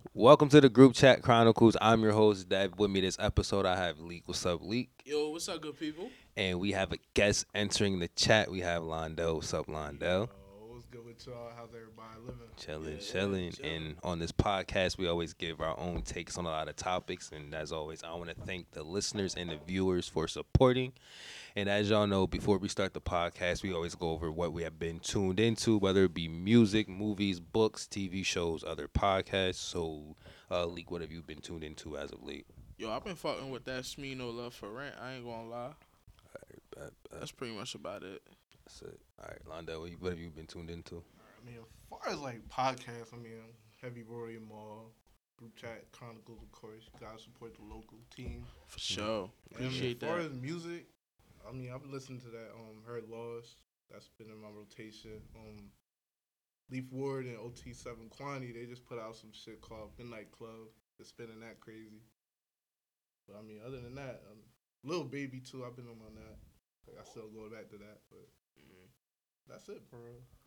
Welcome to the Group Chat Chronicles. I'm your host, Dev. With me this episode, I have Leak. What's up, Leak? Yo, what's up, good people? And we have a guest entering the chat. We have Londo. What's up, Londo? What's good with y'all? How's everybody living? Chilling, Yeah, chilling. chilling. And on this podcast, we always give our own takes on a lot of topics. And as always, I want to thank the listeners and the viewers for supporting. And as y'all know, before we start the podcast, we always go over what we have been tuned into, whether it be music, movies, books, TV shows, other podcasts. So, Leak, what have you been tuned into as of late? Yo, I've been fucking with that Smino Love for Rent. I ain't gonna lie. That's pretty much about it. That's it. All right, Londo, what have you been tuned into? I mean, as far as like podcasts, Heavy Royal Mall, Group Chat Chronicles, of course. You gotta support the local team. For sure. Appreciate And as far that. as music, I've been listening to that Heard Lost. That's been in my rotation. Leaf Ward and OT7 Quantity, they just put out some shit called Midnight Club. They're spinning that crazy. But other than that, Lil Baby too. I've been on that. Like, I still go back to that, but that's it, bro.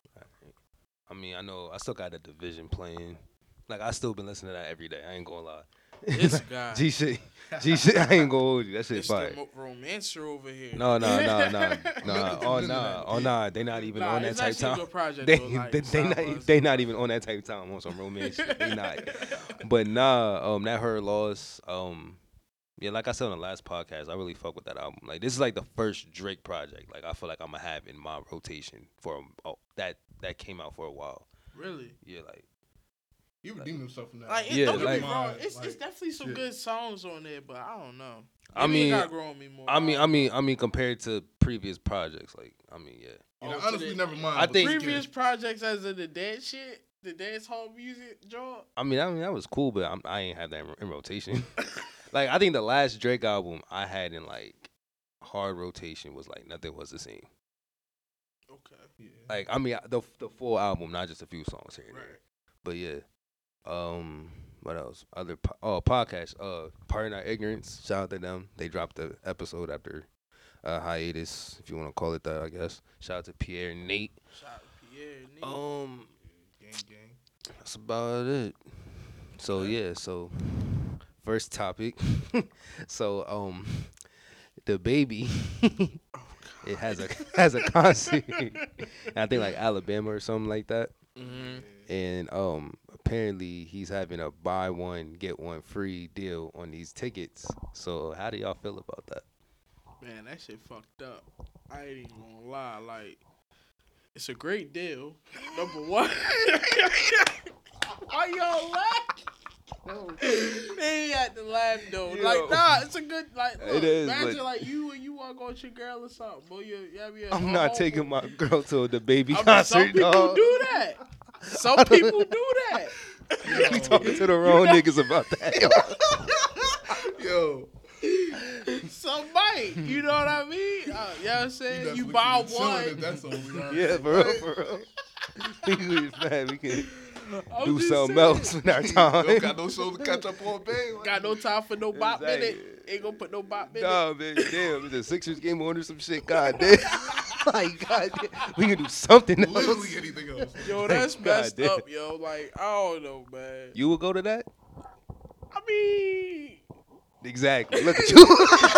I know I still got the division playing. Like I still been listening to that every day. I ain't gonna lie. This guy. G shit, G shit. I ain't gonna hold you. That shit It's fire. the romancer over here. No. Oh None of that, Oh nah. They not even Nah, on that it's type actually a time. good project, They though, like, they not even on that type of time on some romance shit. They not. But nah. That Her Loss. Yeah, like I said on the last podcast, I really fuck with that album. Like this is like the first Drake project. Like I feel like I'm gonna have in my rotation for that came out for a while. Really? Yeah, like. He redeemed himself from that. Yeah, Don't get like- me wrong. It's Like, definitely some shit. good songs on there, but I don't know. I Maybe it mean- gotta grow on me more. I mean, compared to previous projects, like, yeah. to Honestly, the- never mind. I but think- let's get previous it. projects as of the dance shit, the dance hall music, Joe. I mean, that was cool, but I ain't have that in rotation. Like, I think the last Drake album I had in like hard rotation was like Nothing Was the Same. Okay. Yeah. Like, the full album, not just a few songs here and there. Right. But yeah, what else? Other podcasts. Pardon Our Ignorance. Shout out to them. They dropped the episode after hiatus, if you want to call it that, I guess. Shout out to Pierre and Nate. Shout out to Pierre. Nate. Gang. That's about it. So yeah, so first topic. So the baby it has a concert. I think like Alabama or something like that. Mhm. And apparently he's having a buy one get one free deal on these tickets. So how do y'all feel about that? Man, that shit fucked up. I ain't even gonna lie. Like, it's a great deal. Number one. Why y'all laugh? They ain't had to laugh though. Yo. Like, nah, it's a good like. Look, It is, imagine but- like you and you want to go with your girl or something, boy. You have your I'm not taking my girl to the baby some concert, people dog. do that. Some people do that. We talking to the wrong niggas about that. Yo. Some might. You know what I mean? You know what I'm saying? You definitely buy could've chilled one. if that's over. You know? Yeah, for real. We can I'm do just something saying. else with our time. Don't got no show to catch up on, babe. Got no time for no bop in it. Exactly. Ain't gonna put no bop in it. Nah, man, damn, it's a Sixers game on or some shit. God damn. Like, God damn. We can do something else. Literally anything else. Yo, that's God messed damn. up, yo. Like, I don't know, man. You would go to that? I mean, Exactly. Look at you.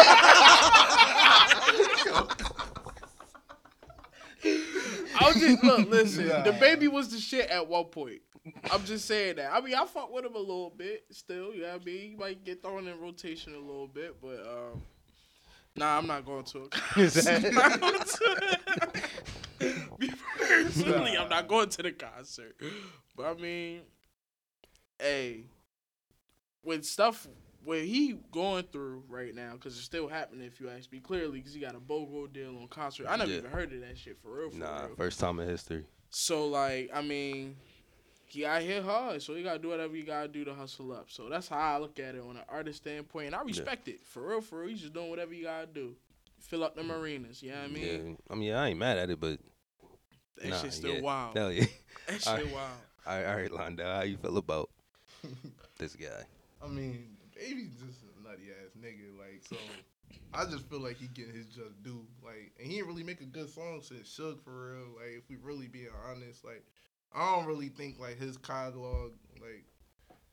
I'll just look. Listen, the Nah. baby was the shit at one point. I'm just saying that. I mean, I fuck with him a little bit still. You know what I mean? He might get thrown in rotation a little bit, but nah, I'm not going to it. I'm not going to it. Personally, I'm not going to the concert. But I mean, hey, with stuff where he going through right now, because it's still happening if you ask me clearly, because he got a BOGO deal on concert. I never Yeah. even heard of that shit for real. Nah, real. first time in history. So like, I mean, he out here hard, so he gotta do whatever he gotta do to hustle up. So that's how I look at it on an artist standpoint, and I respect it for real. For real, he's just doing whatever you gotta do, fill up them arenas. You know what I mean? Yeah, I ain't mad at it, but That nah, shit's still yeah. wild. Hell yeah. That shit Alright. wild. All right, Londa, how you feel about this guy? Baby's just a nutty ass nigga. Like, so I just feel like he getting his just due. Like, and he didn't really make a good song since Suge for real. Like, if we really being honest, like, I don't really think like his catalog like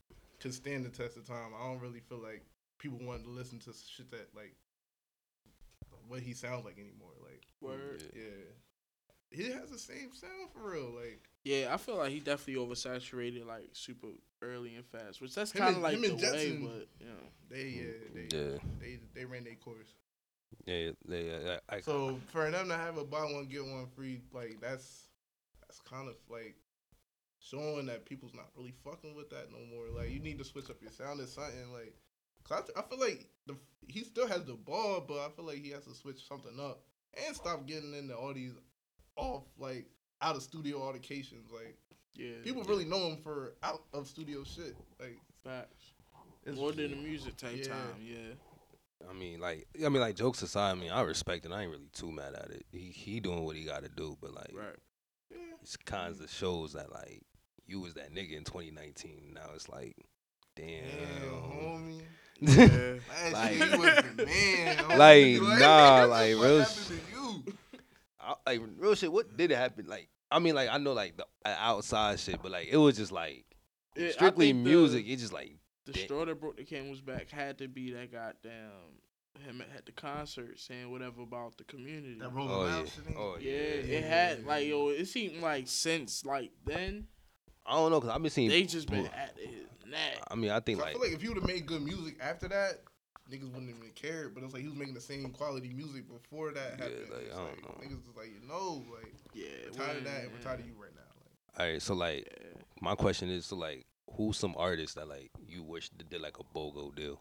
could stand the test of time. I don't really feel like people want to listen to shit that like what he sounds like anymore. Like, Word. yeah, he has the same sound for real. Like, Yeah, I feel like he definitely oversaturated like super early and fast, which that's Him kind of and- like him the and way, Jetson, but you know. they ran their course. Yeah. So for them to have a buy one get one free, like that's kind of like showing that people's not really fucking with that no more. Like you need to switch up your sound or something. Like, 'cause I feel like he still has the ball, but I feel like he has to switch something up and stop getting into all these off like out of studio altercations. Like Yeah, people really know him for out of studio shit. Like facts. it's More than the music type Yeah. time, yeah. I mean, like jokes aside, I mean, I respect it. I ain't really too mad at it. He doing what he got to do, but like, Right. it's kinds of shows that like you was that nigga in 2019. Now it's like, damn. homie. Yeah. Last Like- year you was the man. homie. Like, nah, like, what real happened to you? like real shit. What did it happen? Like, I mean, like I know like the outside shit, but like it was just like Yeah, I strictly think music. It's just like The straw that broke the camel's back had to be that goddamn him at the concert saying whatever about the community. That Rolling oh Loud yeah, shit. oh Yeah, yeah. it had like it seemed like since like then I don't know because I've been seeing. they just been at his neck. I mean, I think I like feel like if he would have made good music after that, niggas wouldn't even care. But it's like he was making the same quality music before that Yeah, happened. like, It's I don't know. Niggas just like, like Yeah, we're tired of that and we're tired of you right now. Like, all right. So like Yeah. my question is, so like who's some artists that like you wish that did like a BOGO deal?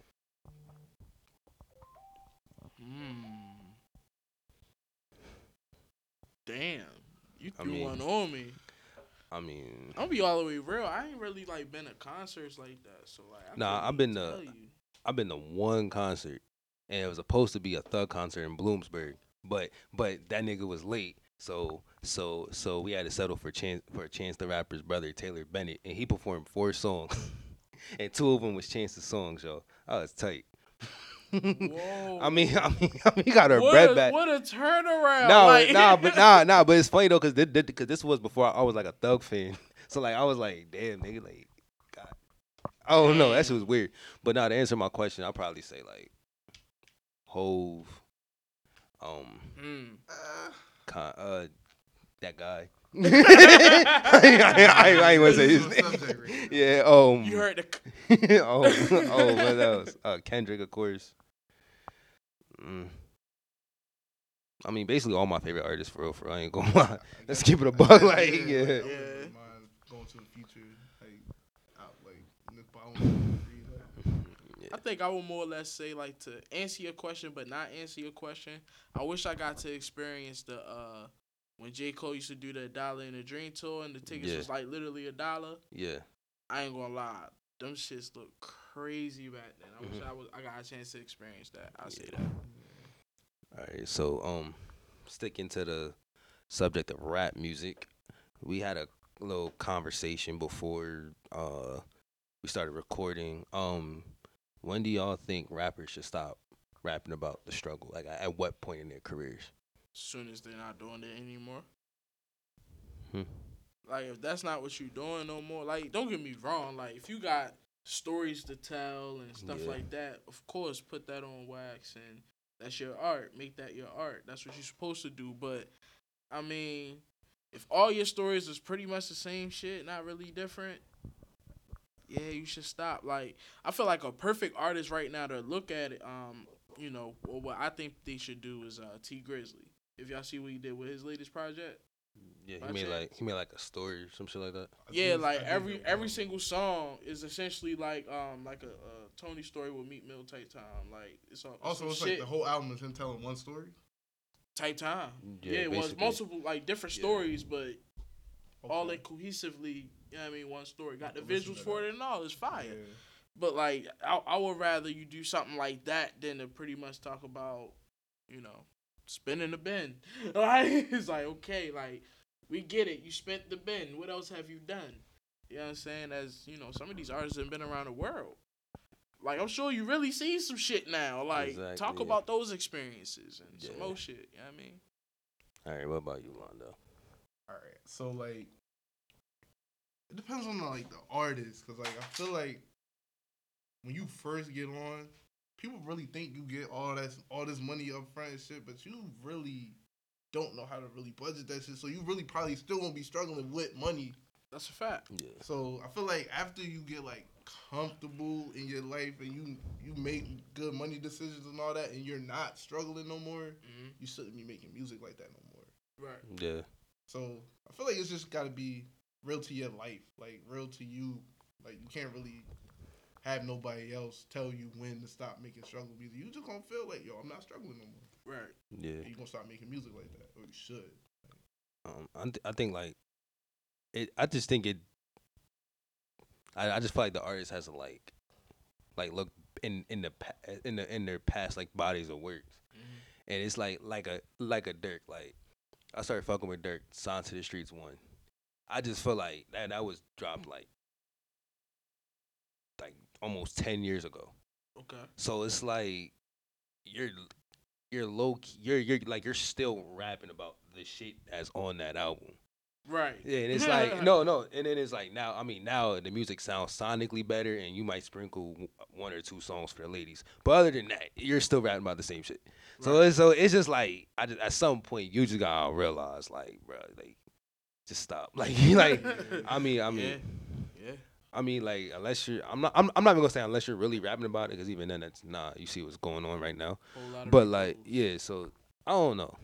Damn, you I threw mean- one on me. I mean, I'm gonna be all the way real. I ain't really like been to concerts like that, so like. I Nah, couldn't I've been even to- tell you. I've been to one concert, and it was supposed to be a Thug concert in Bloomsburg, but that nigga was late, so we had to settle for Chance the Rapper's brother Taylor Bennett, and he performed 4 songs, and 2 of them was Chance's songs, yo. I was tight. Whoa. I mean, he got her bread back. What a turnaround! No, like, but it's funny though, cause this was before I was like a Thug fan, so like I was like, damn nigga, like, God, I don't know, that shit was weird. But now to answer my question, I'll probably say like, Hove, that guy. I ain't wanna say his name. Yeah, You heard the. what else? Kendrick, of course. I mean, basically all my favorite artists for real. I ain't gonna lie. Let's keep it a buck. Like, I yeah. wouldn't mind going to the future, like out, like Nick Bowman. I think I would more or less say like to answer your question, but not answer your question. I wish I got to experience the when J. Cole used to do the $1 in a Dream tour and the tickets Yeah. was like literally $1. Yeah. I ain't gonna lie, them shits look crazy back then. I wish I got a chance to experience that. I'll say that. All right, so sticking to the subject of rap music, we had a little conversation before we started recording. When do y'all think rappers should stop rapping about the struggle? Like, at what point in their careers? As soon as they're not doing it anymore. Hmm. Like if that's not what you doing no more, like don't get me wrong, like if you got stories to tell and stuff Yeah. like that, of course put that on wax and that's your art. Make that your art. That's what you're supposed to do. But I mean, if all your stories is pretty much the same shit, not really different, yeah, you should stop. Like I feel like a perfect artist right now to look at it, you know, or what I think they should do is T Grizzly. If y'all see what he did with his latest project. Yeah, By he made chance? like a story or some shit like that. Yeah, like every single song is essentially like a Tony story with Meat Mill type time. Like it's all Also, it's shit like the whole album is him telling one story. type time. Yeah, Yeah, it was basically. multiple like different Yeah. stories, but all Okay. like cohesively. You know what I mean, one story. Got the I'll listen visuals to for that. it and all. It's fire. Yeah. But like I would rather you do something like that than to pretty much talk about, you know, spinning the bin. Like it's like okay, like we get it. You spent the bin. What else have you done? You know what I'm saying? As you know, some of these artists have been around the world. Like I'm sure you really see some shit now. Like Exactly, talk yeah. about those experiences and some Yeah. more shit. You know what I mean? All right, what about you, Londo? All right. So like, it depends on like the artist, cause like I feel like when you first get on, people really think you get all this money up front and shit, but you really don't know how to really budget that shit. So you really probably still gonna be struggling with money. That's a fact. Yeah. So I feel like after you get like comfortable in your life and you make good money decisions and all that, and you're not struggling no more, you shouldn't be making music like that no more. Right. Yeah. So I feel like it's just got to be real to your life, like real to you. Like you can't really have nobody else tell you when to stop making struggle music. You just gonna feel like, yo, I'm not struggling no more. Right. Yeah. And you gonna start making music like that, or you should. I think like it. I just think it. I just feel like the artist has to like look in their past like bodies of works, and it's like a Dirk. Like I started fucking with Dirk. Sign to the Streets 1. I just feel like that was dropped like almost 10 years ago. Okay. So it's like you're low key, you're still rapping about the shit that's on that album. Right. Yeah, and it's like no, and then it's like now the music sounds sonically better, and you might sprinkle one or two songs for the ladies, but other than that, you're still rapping about the same shit. Right. So it's just like at some point you just gotta realize like, bro, like just stop. Like I mean. Yeah. I mean, like, unless you're, I'm not even gonna say unless you're really rapping about it, because even then, that's you see what's going on right now. But like, yeah, so I don't know.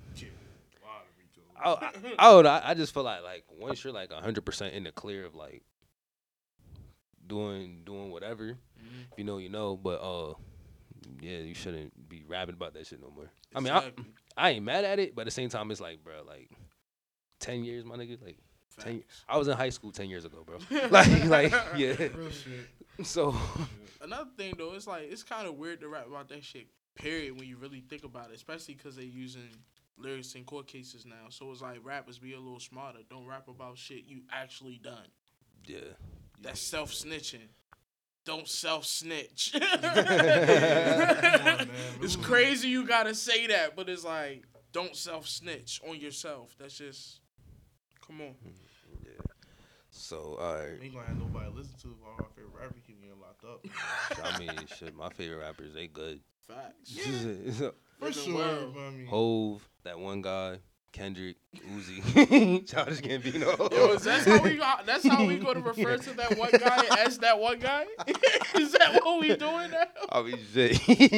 I don't know. I just feel like once you're like 100% in the clear of like doing whatever, if you know, but yeah, you shouldn't be rapping about that shit no more. Exactly. I mean, I ain't mad at it, but at the same time, it's like, bro, like 10 years, my nigga, like. I was in high school 10 years ago, bro. like, yeah. Real shit. So another thing though, it's like it's kind of weird to rap about that shit. Period. When you really think about it, especially because they're using lyrics in court cases now. So it's like rappers be a little smarter. Don't rap about shit you actually done. Yeah. That's self snitching. Don't self snitch. It's crazy you gotta say that, but it's like don't self snitch on yourself. That's just. Come on. Yeah. So, alright. We ain't gonna have nobody listen to if all our favorite rappers keep getting locked up. I mean, shit, my favorite rappers, they good. Facts. Yeah. For sure. I mean, Hove, that one guy, Kendrick, Uzi, Childish Gambino. Yo, that's how we go to refer to that one guy as that one guy? Is that what we doing now? I mean, shit.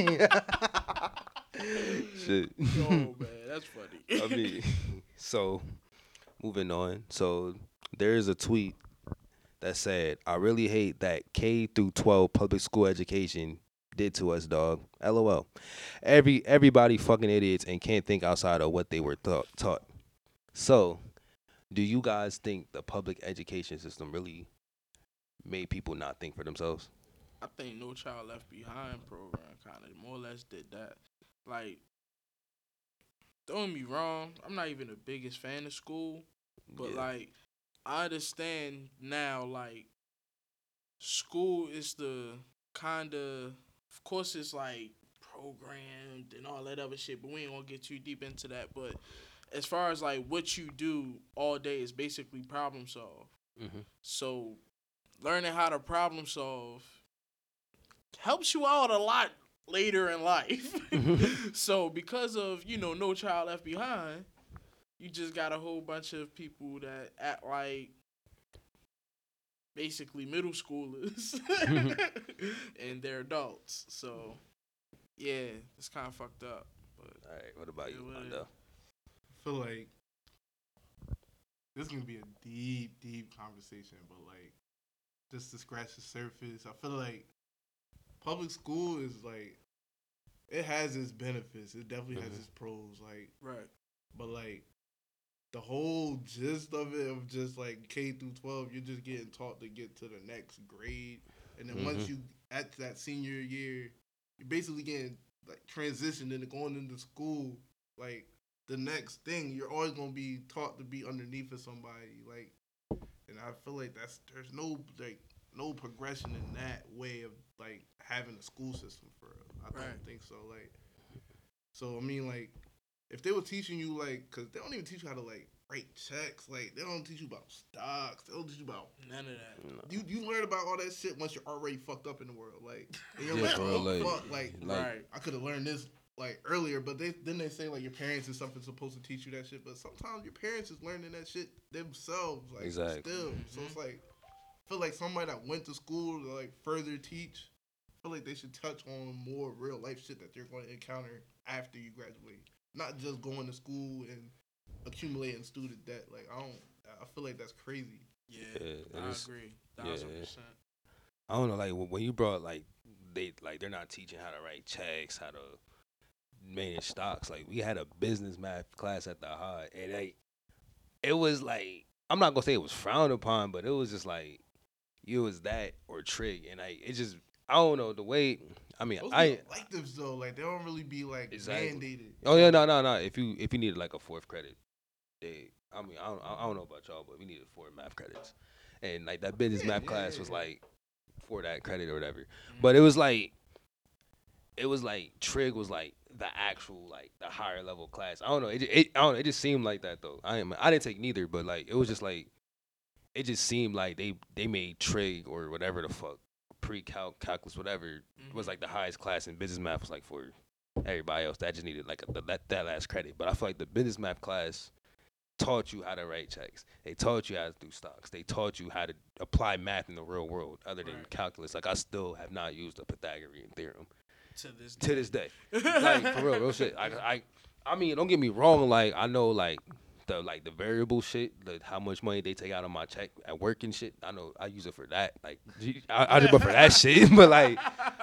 Shit. Yo, man, that's funny. I mean, so... Moving on. So there is a tweet that said, "I really hate that K through 12 public school education did to us, dog. LOL. Everybody fucking idiots and can't think outside of what they were taught." So, do you guys think the public education system really made people not think for themselves? I think No Child Left Behind program kind of more or less did that. Like, don't get me wrong, I'm not even the biggest fan of school, but like I understand now, like school is the kind of course it's like programmed and all that other shit, but we ain't gonna get too deep into that. But as far as like what you do all day is basically problem solve. Mm-hmm. So learning how to problem solve helps you out a lot later in life. So because of, No Child Left Behind, you just got a whole bunch of people that act like basically middle schoolers and they're adults. So yeah, it's kind of fucked up. But all right, what about you, Mondo? I feel like this is gonna be a deep conversation, but like just to scratch the surface, I feel like public school is like, it has its benefits. It definitely has its pros. Like, right. But like the whole gist of it, of just like K through 12, you're just getting taught to get to the next grade, and then once you at that senior year, you're basically getting like transitioned into going into school. Like the next thing, you're always gonna be taught to be underneath of somebody. Like, and I feel like there's no progression in that way of like having a school system for real. I don't think so. Like, so I mean, like, if they were teaching you like, cause they don't even teach you how to like write checks. Like they don't teach you about stocks. They don't teach you about None of that. No. you learn about all that shit once you're already fucked up in the world. Like and you're Yeah, like, bro, oh like- fuck, like Right. I could have learned this like earlier, but then they say like your parents and stuff is supposed to teach you that shit, but sometimes your parents is learning that shit themselves, like Exactly. still. So it's like I feel like somebody that went to school to like further teach, I feel like they should touch on more real life shit that they're going to encounter after you graduate, not just going to school and accumulating student debt. Like I feel like that's crazy. Yeah, Yeah, I it's- agree. yeah. 1000%. I don't know, like when you brought like they're not teaching how to write checks, how to manage stocks. Like we had a business math class at the high, and like it was like I'm not gonna say it was frowned upon, but it was just like you was that or trig, and like it just I don't know the way. I mean, Those I be electives though, like they don't really be like Exactly. mandated. oh yeah no. If you needed like a fourth credit, I mean I don't know about y'all, but we needed 4 math credits, and like that business math class was like for that credit or whatever. But it was like trig was like the actual like the higher level class. I don't know. I don't know. It just seemed like that though. I didn't take neither, but like it was just like it just seemed like they made trig or whatever the fuck calculus whatever was like the highest class, and business math was like for everybody else that just needed like that last credit. But I feel like the business math class taught you how to write checks. They taught you how to do stocks. They taught you how to apply math in the real world other than Right. calculus. Like I still have not used a Pythagorean theorem To this day. to this day. Like for real shit. I mean, don't get me wrong. Like I know like the variable shit, how much money they take out of my check at work and shit. I know I use it for that. Like I just but for that shit. But like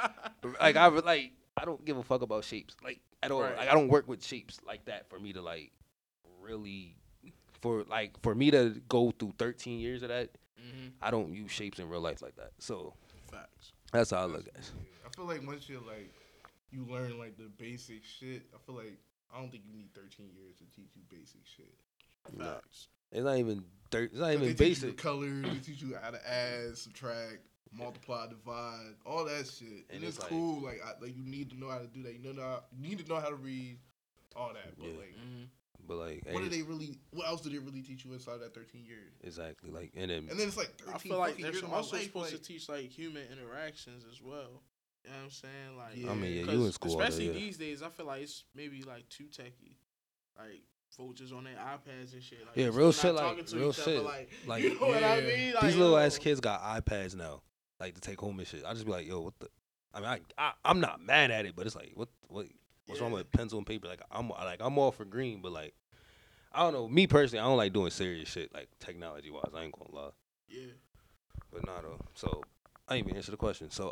I don't give a fuck about shapes like at all. Right. Like I don't work with shapes like that for me to like really for me to go through 13 years of that. I don't use shapes in real life like that. So Facts. that's how I look at it. I feel like once you're like you learn like the basic shit, I feel like I don't think you need 13 years to teach you basic shit. No. Facts. It's not even it's not They even teach you basic. the colors, they teach you how to add, subtract, multiply, divide, all that shit. And And it's it's like- cool. Like you need to know how to do that. You need to know how to read, all that. But Yeah. like, But like what hey, do they really? What else do they really teach you inside that 13 years? exactly like and then And then it's like 13 I feel like fucking they're years of my also life, supposed like, to teach like human interactions as well. You know what I'm saying? Like, Yeah. I mean, yeah, 'cause you in school, all day, especially yeah. these days. I feel like it's maybe like too techy, like folks just on their iPads and shit. Like, Yeah, they're real still shit, not like, talking to real each other, shit. Like, Like, you know what I yeah. mean? Like, these little yo. ass kids got iPads now, like to take home and shit. I just be like, yo, what the? I mean, I'm not mad at it, but it's like, what's wrong Yeah. with pencil and paper? Like I'm all for green, but like, I don't know. Me personally, I don't like doing serious shit like technology wise. I ain't gonna lie, Yeah. but nah though. So I ain't even answer the question. So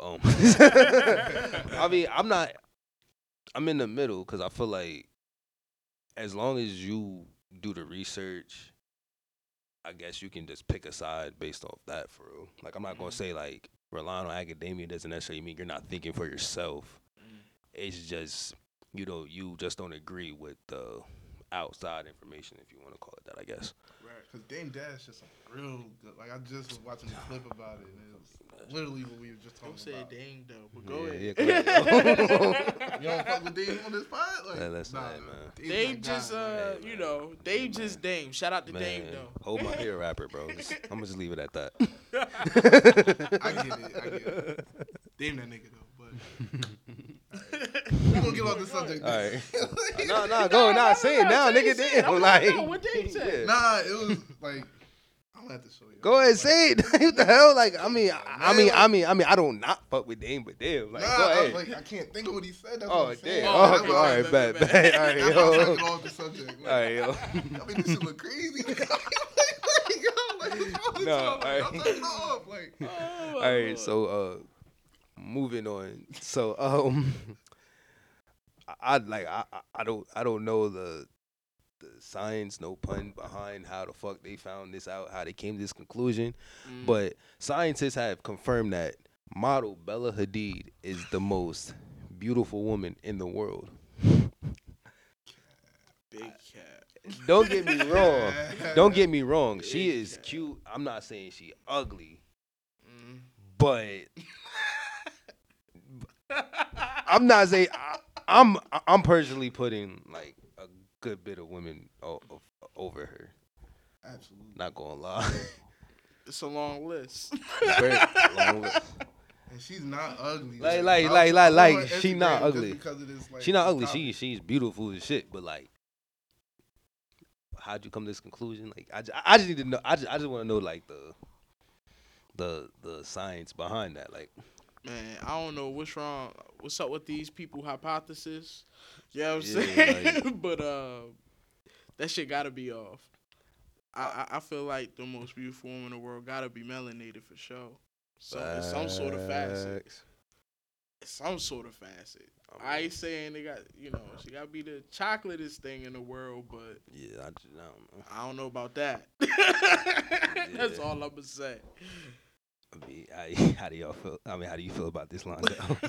I mean, I'm in the middle because I feel like as long as you do the research, I guess you can just pick a side based off that for real. Like I'm not gonna say like relying on academia doesn't necessarily mean you're not thinking for yourself. It's just you just don't agree with the outside information, if you want to call it that, I guess. Right. Cause Dame Dash is some real good. Like I just was watching a clip about it, and it was literally what we were just talking Don't say about. dang though, but go Yeah, ahead. go ahead. You don't fuck with Dame on this pod? Like, Yeah, listen, nah, hey, man. Dame's Dame that guy, just like, Hey, you man. know, Dame just Dame. Shout out to Man, Dame though. hold my hair rapper, bro. I'm gonna just leave it at that. I get it. Dame that nigga though, but we're gonna get off the subject. All right. Say it now, nigga. Damn, like, What Dame said? yeah. Nah, it was like I'm gonna have to show you. Go ahead, Like, say it. What the hell? Like, I mean, Man, I don't not fuck with Dame, but damn, like, Nah, go I ahead. was like, I can't think of what he said. That's Oh, what I'm saying. damn. Oh, Oh, okay, all right, bet, bet, bet. bet. All right, That's why I'm trying to yo. get off the subject. Like, All right, yo. I mean, this shit look crazy. No, All alright. off. Like, All right, so moving on. So I don't know the science, no pun, behind how the fuck they found this out, how they came to this conclusion, but scientists have confirmed that model Bella Hadid is the most beautiful woman in the world. Big cat. Don't get me wrong. Don't get me wrong. She is cute. I'm not saying she ugly, but I'm not saying I'm personally putting like a good bit of women over her. Absolutely. Not gonna lie. It's a long list. Very long list. And she's not ugly. Like, I'm on she not Instagram ugly. just because of this, like, She not this ugly. topic. She's beautiful as shit. But like, how'd you come to this conclusion? Like, I just need to know. I just want to know like the science behind that. Like, Man, I don't know what's wrong. What's up with these people hypothesis? You know what I'm Yeah, saying? like- But that shit gotta be off. I feel like the most beautiful woman in the world gotta be melanated for sure. So it's some sort of facet. facts. Some sort of facet. I I mean, ain't saying they got, she gotta be the chocolatest thing in the world, but yeah, I don't know. I don't know about that. That's all I'ma say. I mean, how do y'all feel? I mean, how do you feel about this line?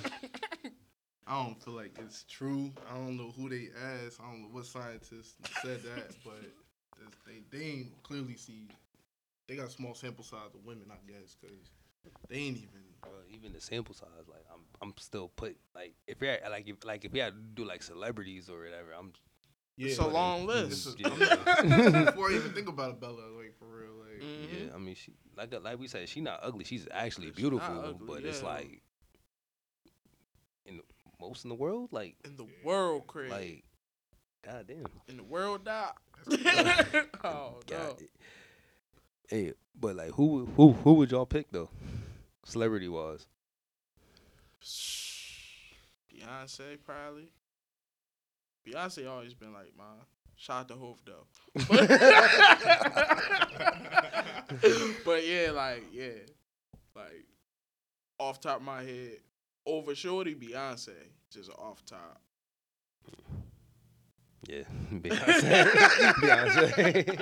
I don't feel like it's true. I don't know who they asked. I don't know what scientists said that, but they ain't clearly see. They got a small sample size of women, I guess, because they ain't even. Even the sample size, like I'm still put like if we had if we had to do like celebrities or whatever, Yeah, It's a long list. Yeah. Before I even think about it, Bella, like for real, like Mhm. Yeah, I mean, she like we said, she not ugly. She's actually She's beautiful, not ugly, but it's yeah. like in most in the world, like In the world, Craig. like goddamn. In the world, doc. That's Oh, no. God. Hey, but like who would y'all pick though? Celebrity wise. Beyonce, probably. Beyonce always been like mine. Shout out to Hov, though. But yeah, like off top of my head, over Shorty, Beyonce, just off top. Yeah, Beyonce. Beyonce.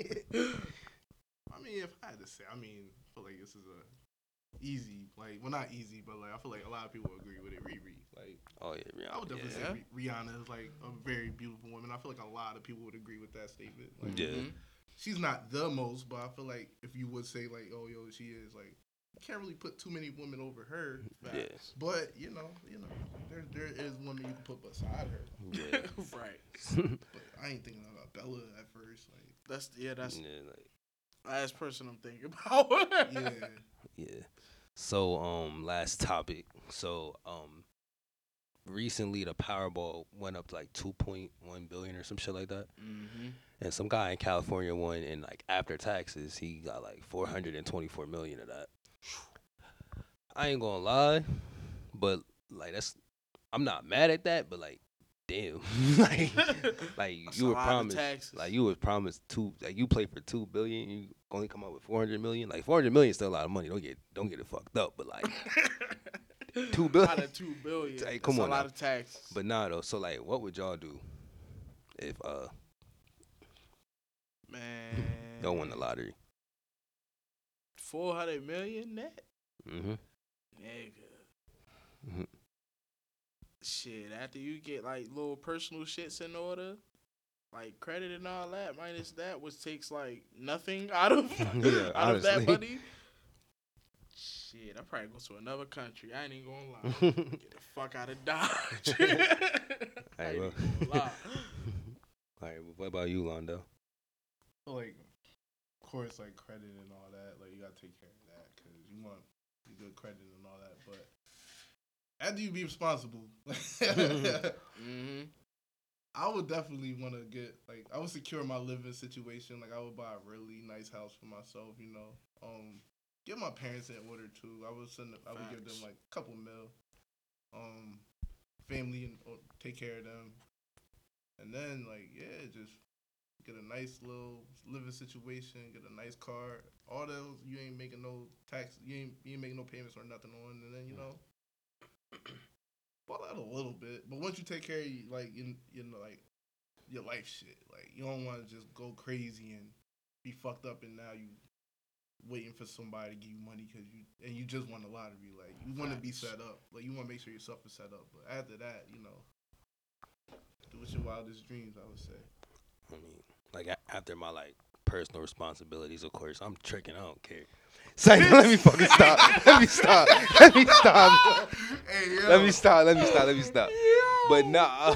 I mean, if I had to say, I feel like this is a easy, like, well, not easy, but like I feel like a lot of people agree with it. Riri, like, Oh yeah, Rihanna. I would definitely Yeah. say Rihanna is like a very beautiful woman. I feel like a lot of people would agree with that statement. Like, Yeah. Mhm. she's not the most, but I feel like if you would say like, oh, yo, she is like, you can't really put too many women over her. Yeah. But you know, there is women you can put beside her. Yeah. Right. But I ain't thinking about Bella at first. Like, That's yeah, like last person I'm thinking about. yeah, yeah. So last topic. So recently the Powerball went up to like 2.1 billion or some shit like that. Mm-hmm. And some guy in California won, and like after taxes, he got like 424 million of that. I ain't gonna lie, but like I'm not mad at that, but like, damn, like That's you a were lot of promised, taxes. like you was promised you play for 2 billion, you only come out with 400 million. Like 400 million is still a lot of money. Don't get it fucked up, but like 2 billion. Out of 2 billion. Hey, That's come a on lot now. of taxes. But nah though. So like, what would y'all do if Man, y'all won the lottery? 400 million net, Mm-hmm. nigga. Mhm. Shit, after you get like little personal shits in order, like credit and all that, minus that, which takes like nothing out of Yeah, out of that honestly. money. Shit, I probably go to another country. I ain't even gonna lie. Get the fuck out of Dodge. I ain't well. even gonna lie. All right, well, what about you, Londo? So, like, of course, like credit and all that. Like, you gotta take care of that because you want good credit and all that. But after you be responsible, Mm-hmm. I would definitely want to get like I would secure my living situation. Like, I would buy a really nice house for myself. You know, get my parents in order too. I would give them Facts. like a couple mil, family and or take care of them, and then like just get a nice little living situation, get a nice car. All those you ain't making no tax, you ain't making no payments or nothing on, and then ball out a little bit. But once you take care of like like your life shit, like you don't want to just go crazy and be fucked up, and now you waiting for somebody to give you money because you just won the lottery. Like you want to be set up, like you want to make sure yourself is set up. But after that, do what your wildest dreams. I would say. I mean, like after my like personal responsibilities, of course, I'm tricking. I don't care. Say, let me fucking stop. Let me stop. Let me stop. Hey, yo. Let me stop. Let me stop. Let me stop. But nah.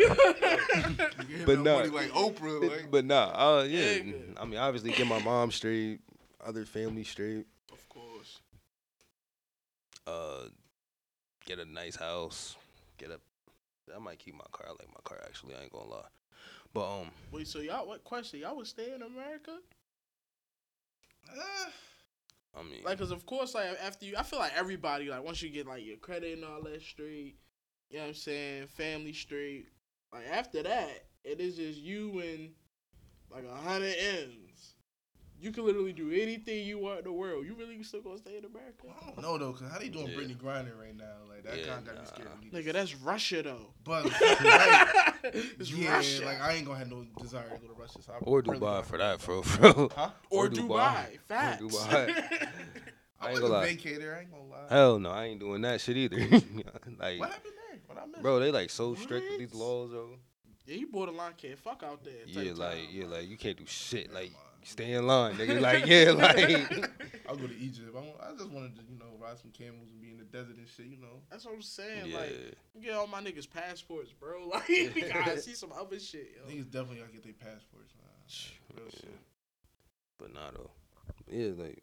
But nah. money like Oprah. Like, But nah, yeah. Nigga. I mean, obviously, get my mom straight, other family straight. Of course. Get a nice house. I might keep my car. I like my car actually. I ain't gonna lie. But Wait, so y'all, what question? Y'all would stay in America? I mean, Like, cause of course, like after you, I feel like everybody, like once you get like your credit and all that straight, you know what I'm saying, family straight. Like after that, it is just you and like 100 M's. You can literally do anything you want in the world. You really still gonna stay in America? I don't know though, cause how they doing Yeah. Brittany Griner right now? Like that Yeah, kind of got me scared. nah. Nigga, that's Russia though. But like, It's yeah, Russia. like I ain't gonna have no desire to go to Russia. So I or really Dubai not for gonna that, go. bro. Huh? or or Dubai. Dubai. Facts. Or Dubai. I I ain't was gonna a lie. vacator. I ain't gonna lie. Hell no, I ain't doing that shit either. Like, What happened there? What I missed? bro, they like so strict with these What? laws, bro. Yeah, you borderline can't fuck out there. Like you can't do shit. Never Like, mind. stay in line, nigga. Like, yeah, like. I'll go to Egypt. I just wanted to, ride some camels and be in the desert and shit, That's what I'm saying. Yeah. Like, get all my niggas passports, bro. Like, we gotta see some other shit, yo. Niggas definitely gotta get their passports, man. Real shit. But nah, though. Yeah, like,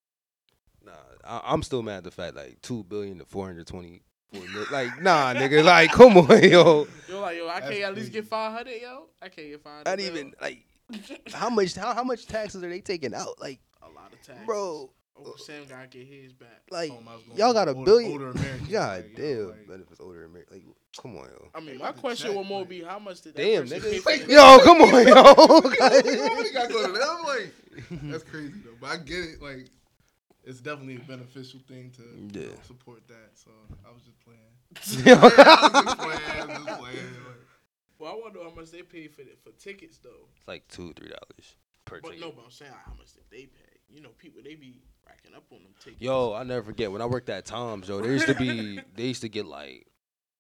nah. I'm still mad at the fact like 2 billion to 424 million. Like, nah, nigga. Like, come on, yo. Yo, like, I That's can't at least crazy. get 500, yo. I can't get 500. Not even like how much taxes are they taking out? Like, a lot of taxes. bro, Uncle Sam gotta get his back. like Oh, I was going y'all for got a older- billion. older Americans, God like, damn, like- benefits older American. Like, come on, yo. I mean, They my about to question check, would more like- be how much did that Damn, person nigga. pay for Like, the- Yo, come on, yo. Nobody gotta go to them. Like, that's crazy though. But I get it. Like, it's definitely a beneficial thing to Yeah. support that. So I was just playing. Yo. I was just playing. Like, Well, I wonder how much they pay for tickets though. It's like $2-3 per But ticket. no, but I'm saying like, how much did they pay? You know, people they be racking up on them tickets. Yo, I never forget when I worked at Tom's. Yo, they used to get like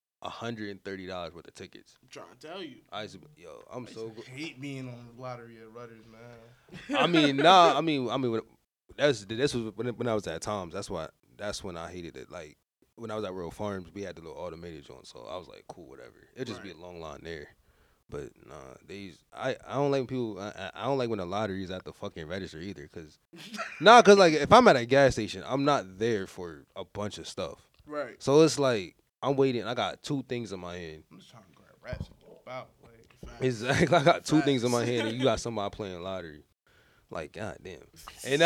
$130 worth of tickets. I'm trying to tell you. I'm I so used good. to hate being on the lottery at Rudders, man. I mean, nah. I mean, this was when I was at Tom's. That's when I hated it. Like when I was at Royal Farms, we had the little automated joint, so I was like, cool, whatever. It'd just be a Right. long line there. But nah, I don't like when people. I don't like when the lottery's at the fucking register either, cause like if I'm at a gas station, I'm not there for a bunch of stuff. Right. So it's like I'm waiting. I got 2 things in my hand. I'm just trying to grab raps and go out. Like, Facts. Exactly. I got 2 things in my Facts. hand, and you got somebody playing lottery. Like, god damn. And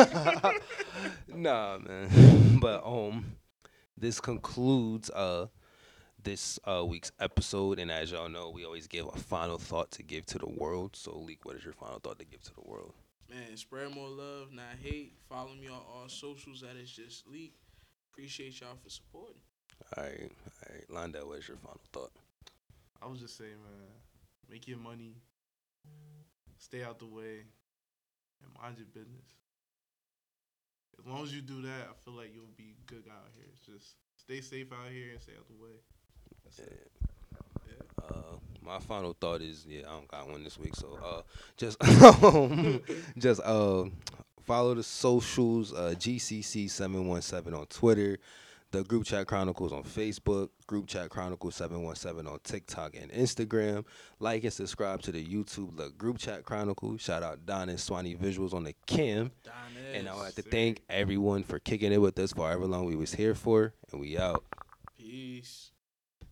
nah, man. But this concludes this week's episode, and as y'all know, we always give a final thought to give to the world. So, Leak, what is your final thought to give to the world? Man, spread more love, not hate. Follow me on all socials. That is just Leak. Appreciate y'all for supporting. All right. Londell, what is your final thought? I was just saying, man, make your money, stay out the way, and mind your business. As long as you do that, I feel like you'll be good out here. It's just stay safe out here and stay out the way. That's it. My final thought is, I don't got one this week, so just just follow the socials, GCC717 on Twitter, the Group Chat Chronicles on Facebook, Group Chat Chronicles 717 on TikTok and Instagram. Like and subscribe to the YouTube, the Group Chat Chronicles. Shout out Don and Swanee Visuals on the cam. And I would like to thank everyone for kicking it with us for however long we was here for, and we out. Peace.